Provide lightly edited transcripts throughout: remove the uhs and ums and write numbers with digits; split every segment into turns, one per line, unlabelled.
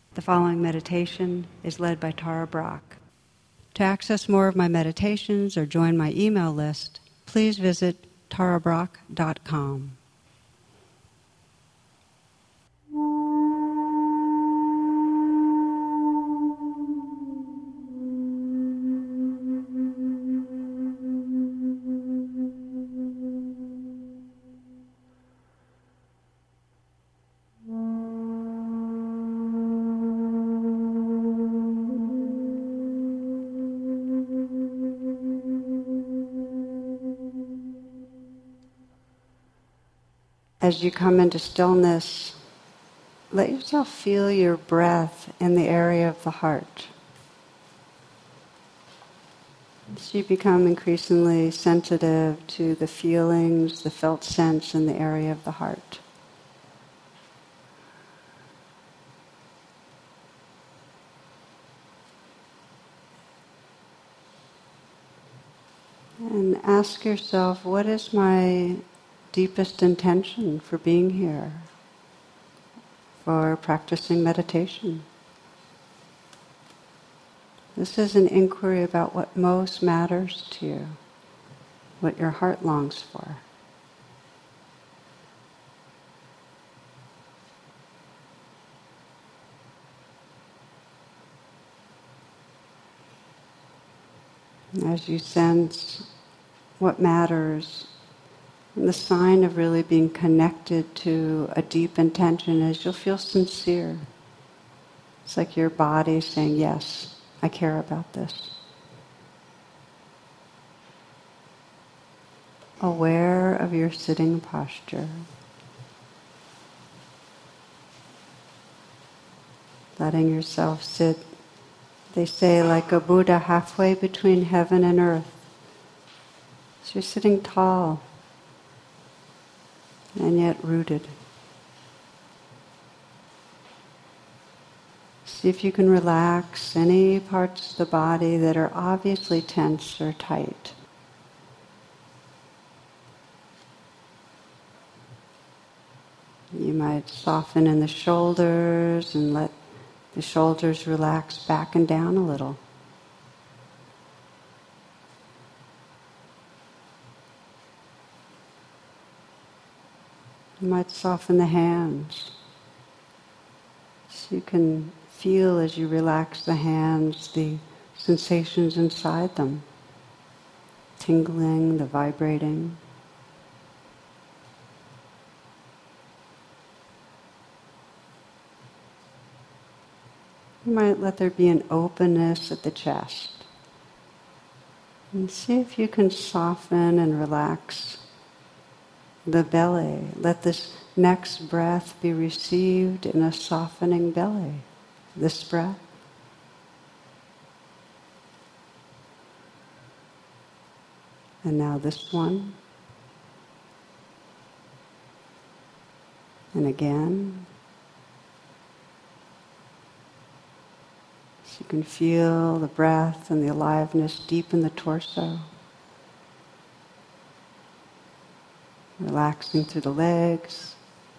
The following meditation is led by Tara Brach. To access more of my meditations or join my email list, please visit tarabrach.com. As you come into stillness, let yourself feel your breath in the area of the heart. As you become increasingly sensitive to the feelings, the felt sense in the area of the heart. And ask yourself, what is my deepest intention for being here, for practicing meditation? This is an inquiry about what most matters to you, what your heart longs for. And as you sense what matters, and the sign of really being connected to a deep intention is you'll feel sincere. It's like your body saying, yes, I care about this. Aware of your sitting posture. Letting yourself sit, they say, like a Buddha halfway between heaven and earth. So you're sitting tall and yet rooted. See if you can relax any parts of the body that are obviously tense or tight. You might soften in the shoulders and let the shoulders relax back and down a little. You might soften the hands. So you can feel as you relax the hands, the sensations inside them. Tingling, the vibrating. You might let there be an openness at the chest. And see if you can soften and relax the belly. Let this next breath be received in a softening belly. This breath. And now this one. And again. So you can feel the breath and the aliveness deep in the torso. Relaxing through the legs.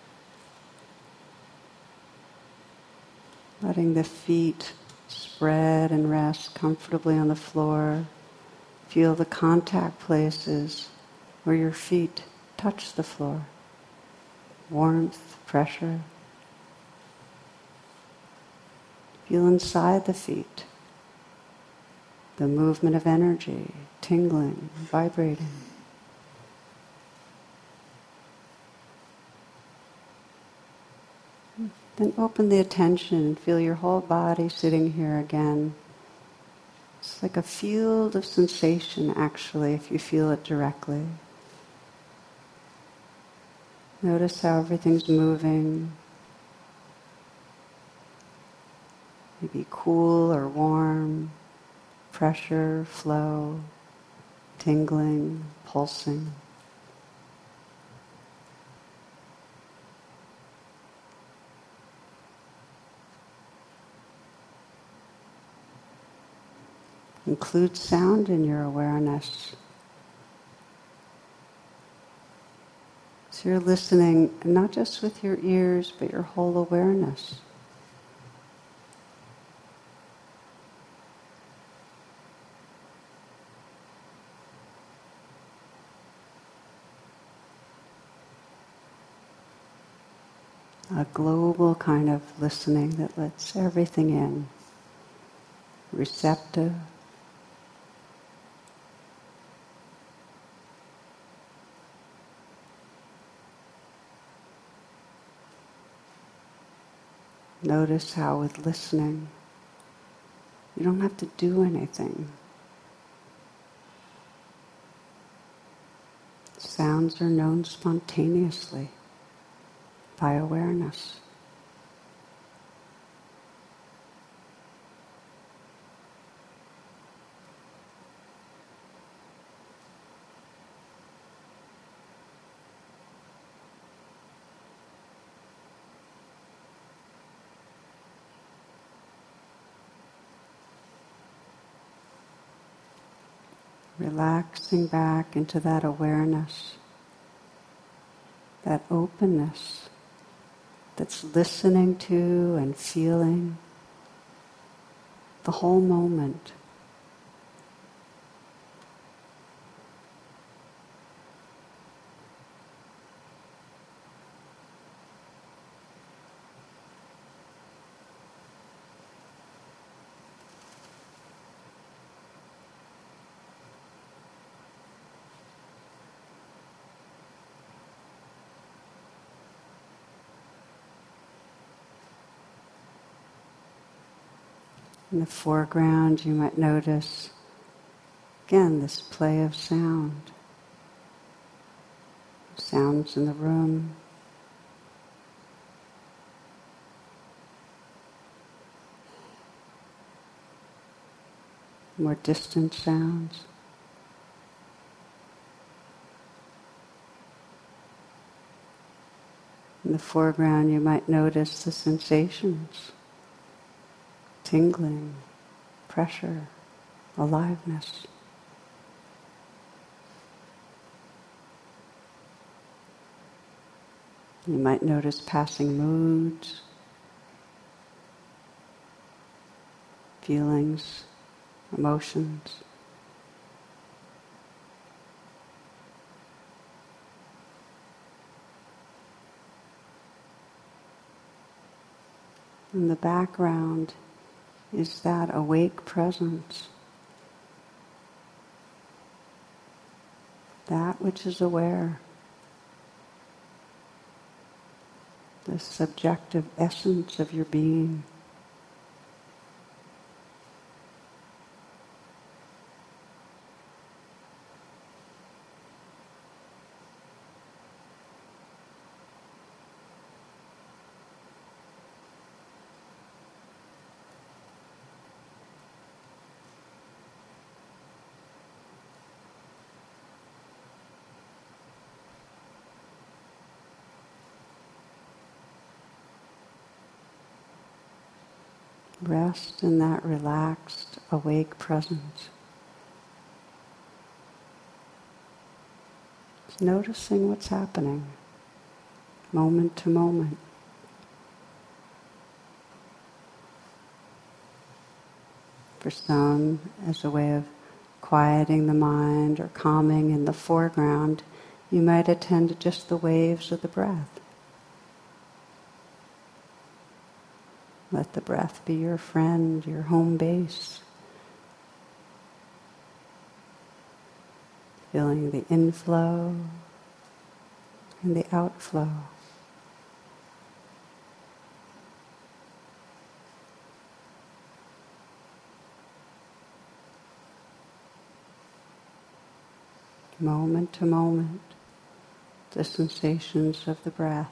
Letting the feet spread and rest comfortably on the floor. Feel the contact places where your feet touch the floor. Warmth, pressure. Feel inside the feet the movement of energy, tingling, vibrating. Then open the attention and feel your whole body sitting here again. It's like a field of sensation, actually, if you feel it directly. Notice how everything's moving. Maybe cool or warm, pressure, flow, tingling, pulsing. Include sound in your awareness. So you're listening not just with your ears, but your whole awareness. a global kind of listening that lets everything in, receptive. Notice how with listening, you don't have to do anything. Sounds are known spontaneously by awareness. Relaxing back into that awareness, that openness that's listening to and feeling the whole moment. In the foreground, you might notice, again, this play of sound. Sounds in the room. More distant sounds. In the foreground, you might notice the sensations. Tingling, pressure, aliveness. You might notice passing moods, feelings, emotions. In the background is that awake presence, that which is aware, the subjective essence of your being. Rest in that relaxed, awake presence. Just noticing what's happening, moment to moment. For some, as a way of quieting the mind or calming in the foreground, you might attend to just the waves of the breath. Let the breath be your friend, your home base. Feeling the inflow and the outflow. Moment to moment, the sensations of the breath.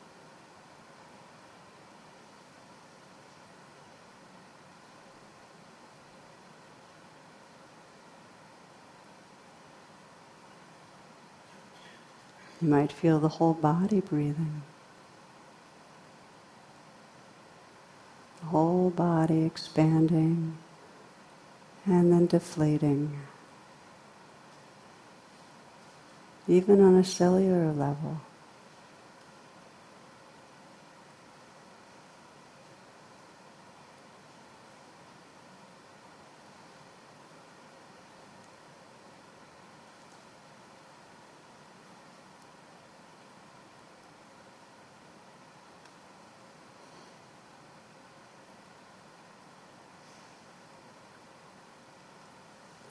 You might feel the whole body breathing. The whole body expanding and then deflating. Even on a cellular level.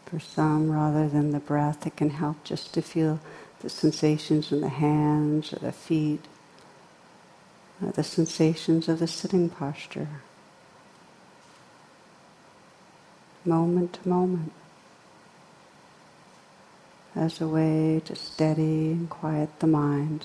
For some, rather than the breath, it can help just to feel the sensations in the hands or the feet, the sensations of the sitting posture, moment to moment, as a way to steady and quiet the mind.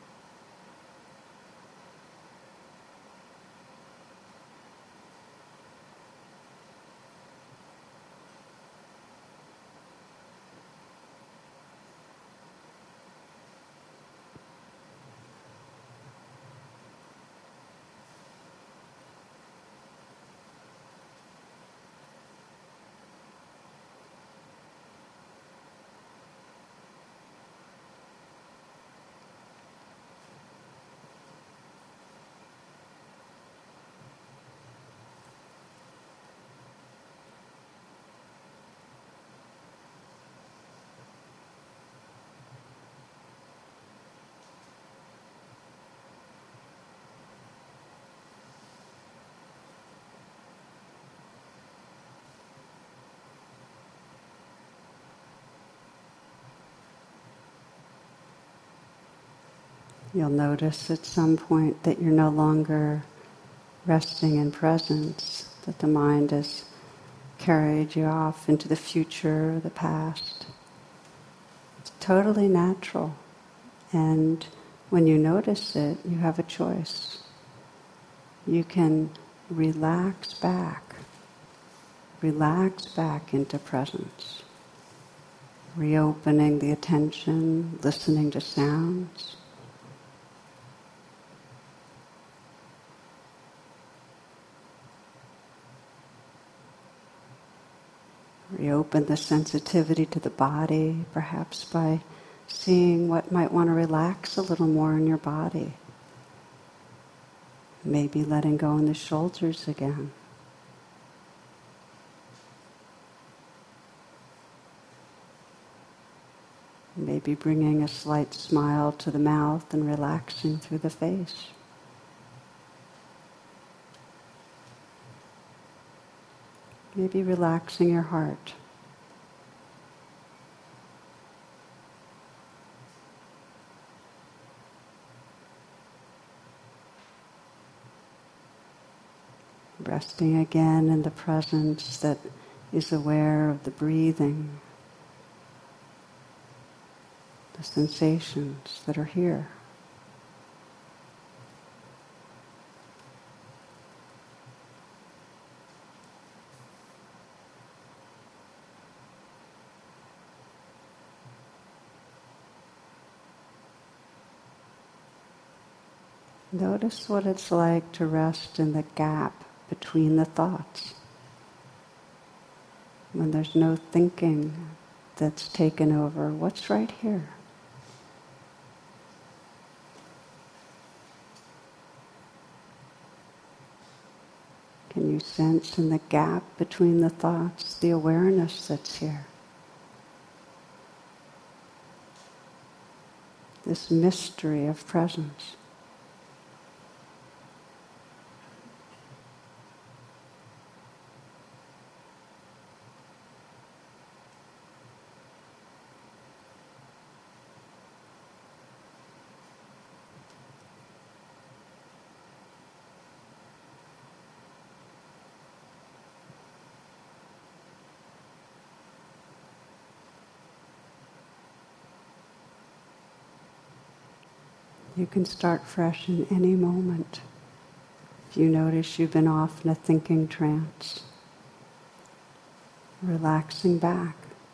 You'll notice at some point that you're no longer resting in presence, that the mind has carried you off into the future or the past. It's totally natural. And when you notice it, you have a choice. You can relax back into presence, reopening the attention, listening to sounds. Reopen the sensitivity to the body, perhaps by seeing what might want to relax a little more in your body. Maybe letting go in the shoulders again. Maybe bringing a slight smile to the mouth and relaxing through the face. Maybe relaxing your heart. Resting again in the presence that is aware of the breathing, the sensations that are here. Notice what it's like to rest in the gap between the thoughts, when there's no thinking that's taken over. What's right here? Can you sense in the gap between the thoughts the awareness that's here? This mystery of presence. You can start fresh in any moment. If you notice you've been off in a thinking trance, relaxing back.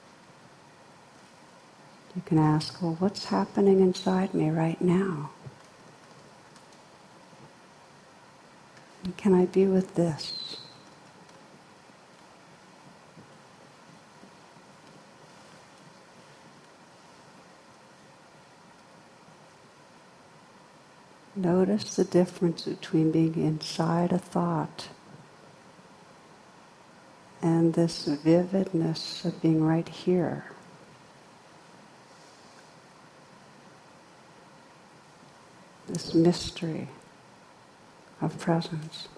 You can ask, well, what's happening inside me right now? And can I be with this? Notice the difference between being inside a thought and this vividness of being right here. This mystery of presence.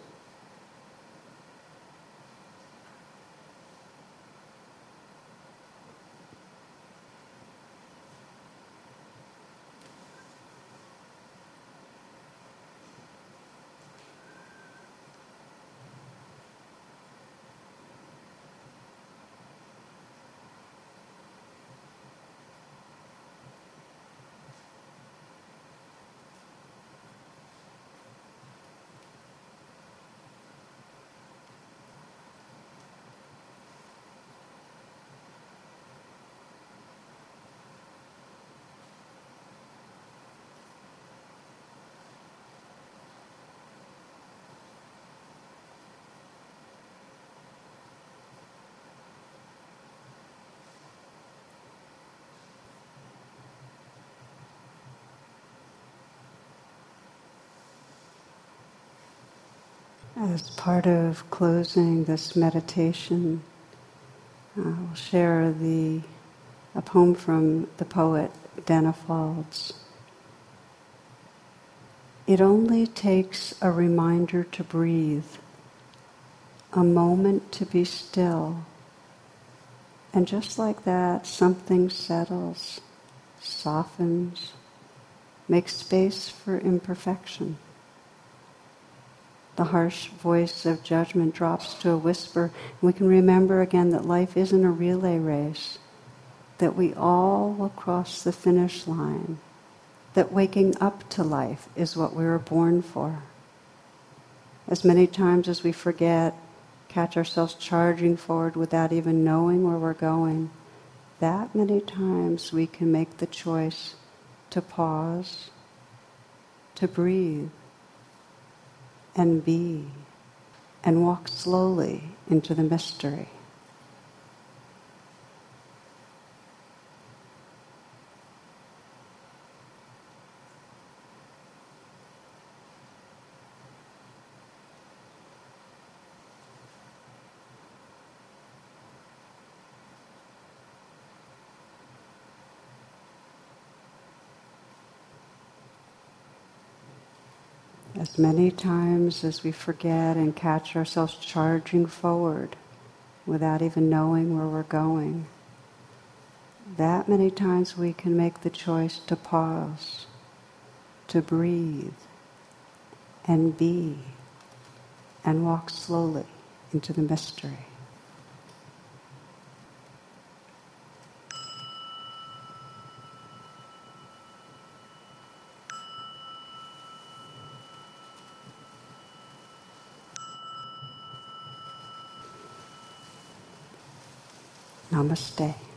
As part of closing this meditation, I'll share a poem from the poet Danna Faulds. It only takes a reminder to breathe, a moment to be still, and just like that, something settles, softens, makes space for imperfection. The harsh voice of judgment drops to a whisper, and we can remember again that life isn't a relay race, that we all will cross the finish line, that waking up to life is what we were born for. As many times as we forget, catch ourselves charging forward without even knowing where we're going, that many times we can make the choice to pause, to breathe, and be, and walk slowly into the mystery. As many times as we forget and catch ourselves charging forward without even knowing where we're going, that many times we can make the choice to pause, to breathe, and be, and walk slowly into the mystery. Namaste.